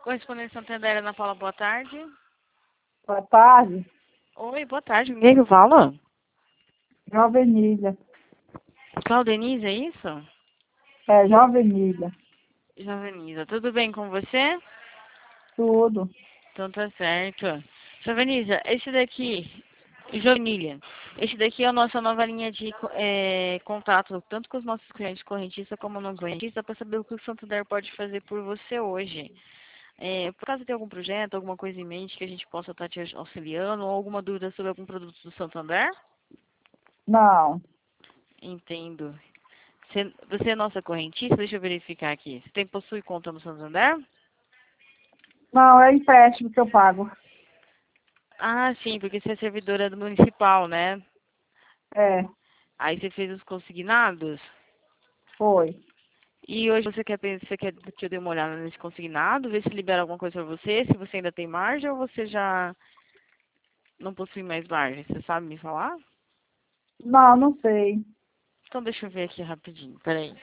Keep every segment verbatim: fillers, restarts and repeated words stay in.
Correspondente Santander, Ana Paula, boa tarde. Boa tarde, Oi, boa tarde. Quem é que fala? Jovenilha. Claudenise, é isso? É, Jovenilha. Jovenisa, tudo bem com você? Tudo. Então tá certo. Jovenisa, esse daqui, Jovenilha, esse daqui é a nossa nova linha de é, contato, tanto com os nossos clientes correntistas como não correntistas, para saber o que o Santander pode fazer por você hoje. É, por caso tem algum projeto, alguma coisa em mente que a gente possa estar te auxiliando, ou alguma dúvida sobre algum produto do Santander? Não, Entendo. Você, você é nossa correntista? Deixa eu verificar aqui. Você tem, possui conta no Santander? não, é empréstimo que eu pago. Ah, sim, porque você é servidora do municipal, né? É, Aí você fez os consignados? foi. E hoje você quer, pen- você quer que eu dê uma olhada nesse consignado, ver se libera alguma coisa pra você, se você ainda tem margem ou você já não possui mais margem? Você sabe me falar? Não, não sei. Então deixa eu ver aqui rapidinho, peraí.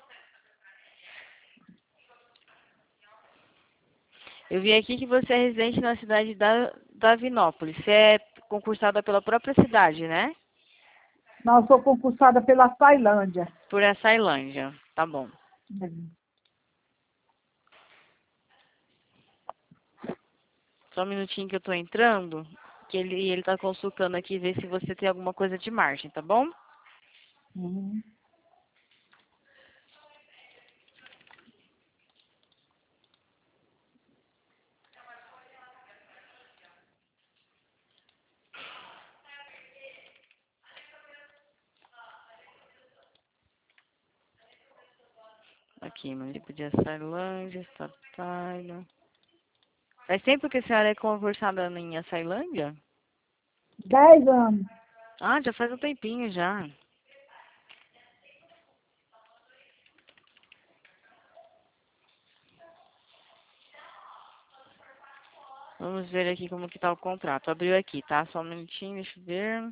Eu vi aqui que você é residente na cidade da Davinópolis. Você é concursada pela própria cidade, né? Não, eu sou concursada pela Tailândia. Por essa Ilândia. Tá bom. Só um minutinho que eu tô entrando, que ele, ele tá consultando aqui, ver se você tem alguma coisa de margem, tá bom? Uhum. Aqui, município de Açailândia, Estatalho. Faz tempo que a senhora é concursada em Açailândia? Dez anos. Ah, já faz um tempinho já. Vamos ver aqui como que tá o contrato. Abriu aqui, tá? Só um minutinho, deixa eu ver.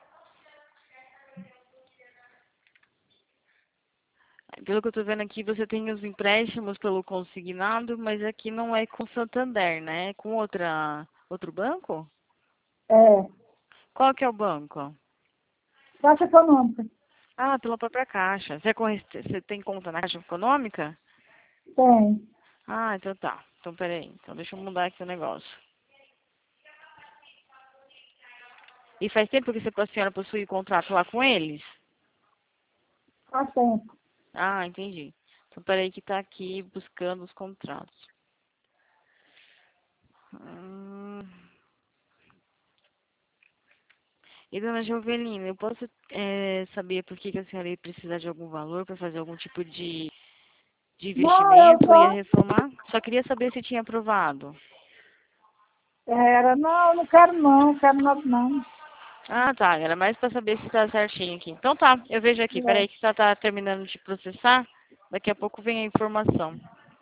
Pelo que eu tô vendo aqui, você tem os empréstimos pelo consignado, mas aqui não é com Santander, né? É com outra, outro banco? É, Qual que é o banco? Caixa Econômica. Ah, pela própria Caixa. Você, é corre- você tem conta na Caixa Econômica? Tem. Ah, então tá. Então peraí. Então deixa eu mudar aqui o negócio. E faz tempo que você, a senhora possui contrato lá com eles? Faz tempo. Ah, entendi. Então peraí que tá aqui buscando os contratos. Hum. E dona Jovelina, eu posso eh, saber por que, que a senhora ia precisar de algum valor para fazer algum tipo de, de Não, eu investimento? Ia só... reformar? Só queria saber se tinha aprovado. Era, não, não quero não, quero nada não. Ah, tá. Era mais pra saber se tá certinho aqui. Então tá, eu vejo aqui. É. Peraí que só tá terminando de processar. Daqui a pouco vem a informação.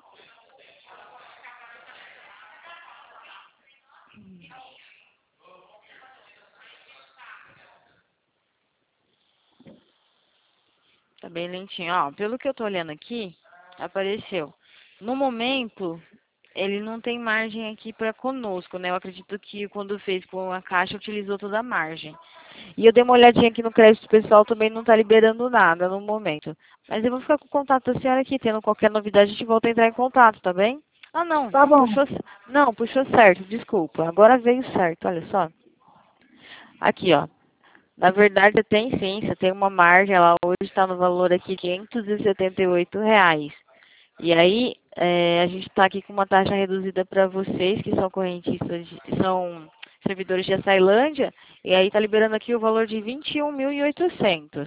Tá bem lentinho. Ó, pelo que eu tô olhando aqui, apareceu. No momento, ele não tem margem aqui pra conosco, né? Eu acredito que quando fez com a Caixa, utilizou toda a margem. E eu dei uma olhadinha aqui no crédito pessoal, também não tá liberando nada no momento. Mas eu vou ficar com o contato da senhora aqui. Tendo qualquer novidade, a gente volta a entrar em contato, tá bem? Ah, não. Tá bom. Puxou, não, puxou certo, desculpa. Agora veio certo, olha só. Aqui, ó. Na verdade, tem sim, você tem uma margem, ela hoje está no valor aqui de quinhentos e setenta e oito reais. E aí, é, a gente está aqui com uma taxa reduzida para vocês, que são correntistas, de- são servidores de Açailândia, e aí está liberando aqui o valor de vinte e um mil e oitocentos.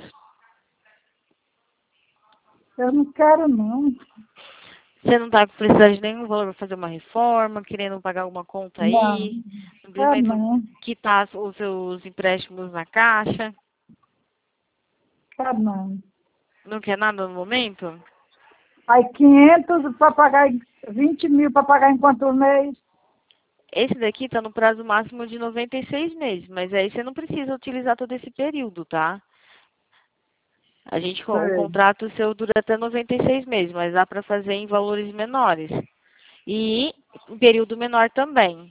Eu não quero não. Você não está precisando de nenhum valor para fazer uma reforma, querendo pagar alguma conta Não, aí, quero simplesmente não. quitar os seus empréstimos na caixa, Quero não. não quer nada no momento? Aí quinhentos para pagar, em- vinte mil para pagar em quantos meses? Esse daqui está no prazo máximo de noventa e seis meses, mas aí você não precisa utilizar todo esse período, tá? A gente, o Sei. contrato seu dura até noventa e seis meses, mas dá para fazer em valores menores. E em período menor também.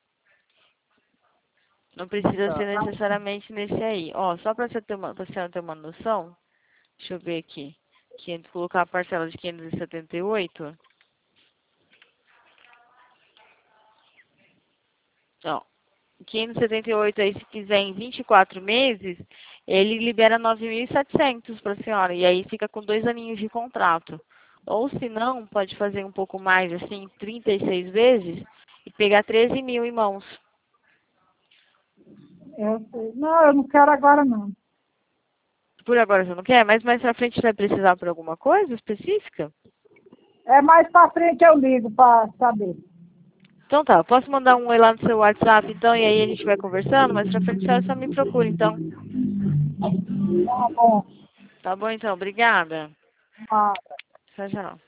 Não precisa Tá. ser necessariamente nesse aí. Ó, só para você ter uma, pra você ter uma noção, deixa eu ver aqui. quinhentos, colocar a parcela de quinhentos e setenta e oito. Ó, quinhentos e setenta e oito aí, se fizer em vinte e quatro meses, ele libera nove mil e setecentos para a senhora. E aí fica com dois aninhos de contrato. Ou se não, pode fazer um pouco mais, assim, trinta e seis vezes e pegar treze mil em mãos. Eu sei. Não, eu não quero agora, não. Por agora você não quer, mas mais pra frente vai precisar por alguma coisa específica? É mais pra frente eu ligo pra saber. Então tá, eu posso mandar um oi lá no seu WhatsApp, então, e aí a gente vai conversando, mas pra frente você só me procura, então. Tá bom. Tá bom, então, obrigada. Ah. Tchau, tchau.